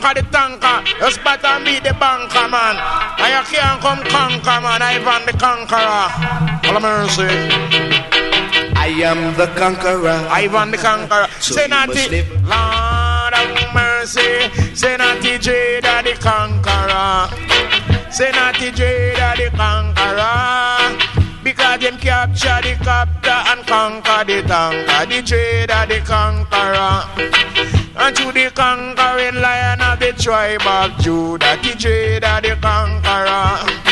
conquer the tanker. You spot and beat the banker, man. And you can't come conquer, man. Ivan the conqueror. All mercy. I am the conqueror. Ivan the conqueror. So say naughty. Lord of mercy. Say naughty Jada the conqueror. Say naughty Jada the conqueror. Because them capture the copter and conquer the tanker. The Jada the conqueror. And to the conquering lion of the tribe of Judah. The Jada the conqueror.